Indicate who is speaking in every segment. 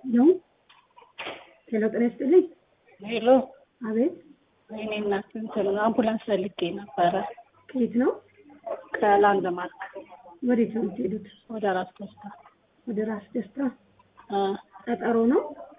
Speaker 1: ነው ሄሎ ጤና ይስጥልኝ።
Speaker 2: ሄሎ
Speaker 1: አቤት።
Speaker 2: እኔ እናት እንትን አምቡላንስ ፈልጌ ነበረ።
Speaker 1: ከየት ነው?
Speaker 2: ከላንድማርክ
Speaker 1: ወዴት ነው የምትሄዱት?
Speaker 2: ወደ ራስ ደስታ።
Speaker 1: ወደ ራስ ደስታ?
Speaker 2: ቀጠሮ
Speaker 1: ነው?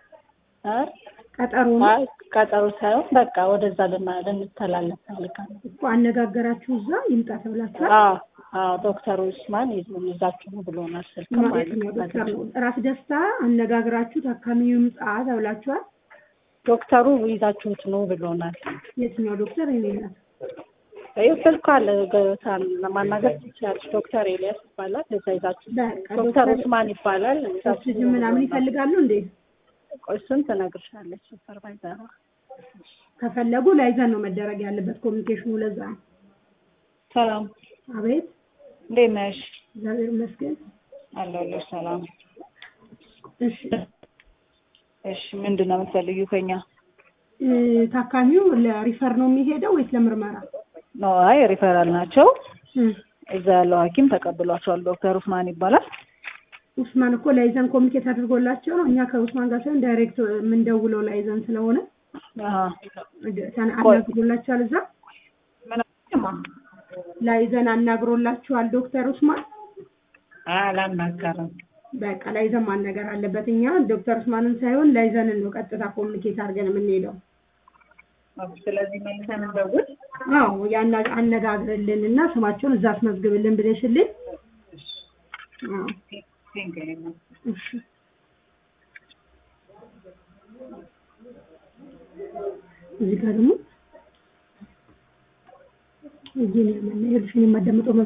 Speaker 1: ቀጠሮ ነው?
Speaker 2: አይ ቀጠሮ ሳይሆን በቃ ወደዛ ልንተላለፍ ፈልጋለሁ
Speaker 1: እኮ። አነጋገራችሁ እዛ ይምጣ ተብላችኋል?
Speaker 2: ዶክተር ኡስማን ይዛችሁ ብሎናል። ስልክ ማለት ነው።
Speaker 1: ዶክተር ራስ ደስታ አነጋገራችሁ ታካሚው ይምጣ ተብላችኋል?
Speaker 2: ዶክተሩ ይዛችሁት ነው ብሎናል።
Speaker 1: የትኛው ዶክተር? እኔና
Speaker 2: ስልክ አለ ለማናገር ትችያለሽ። ዶክተር ኤልያስ ይባላል። እዛ ይዛችሁ። ዶክተር ኡስማን ይባላል።
Speaker 1: ኦክሲጅን ምናምን ይፈልጋሉ እንዴ?
Speaker 2: ቆይ እሱን ትነግርሻለች ሱፐርቫይዘሯ።
Speaker 1: ከፈለጉ ላይዘን ነው መደረግ ያለበት ኮሚኒኬሽኑ። ለዛ
Speaker 2: ሰላም።
Speaker 1: አቤት።
Speaker 2: እንዴት ነሽ?
Speaker 1: እግዚአብሔር ይመስገን
Speaker 2: አለሁልሽ። ሰላም።
Speaker 1: እሺ
Speaker 2: ምንድን ነው የምትፈልጊው ከኛ?
Speaker 1: ታካሚው ለሪፈር ነው የሚሄደው ወይስ ለምርመራ?
Speaker 2: ነው አይ ሪፈራል ናቸው። እዛ ያለው ሐኪም ተቀብሏቸዋል። ዶክተር ኡስማን ይባላል።
Speaker 1: ኡስማን እኮ ላይዘን ኮሚኒኬት አድርጎላቸው ነው። እኛ ከኡስማን ጋር ሳይሆን ዳይሬክት የምንደውለው ላይዘን ስለሆነ አናግሮላቸዋል። እዛ ላይዘን አናግሮላቸዋል ዶክተር ኡስማን?
Speaker 2: አላናገረም።
Speaker 1: በቃ ላይዘን ማናገር አለበት። እኛ ዶክተር ኡስማንን ሳይሆን ላይዘንን ነው ቀጥታ ኮሚኒኬት አድርገን የምንሄደው።
Speaker 2: ስለዚህ መልሰን እንደውል።
Speaker 1: አነጋግርልንና ስማቸውን እዛ አስመዝግብልን ብለሽልኝ። እሺ እዚህ ጋር ደግሞ እዚህ ነው የማደምጠው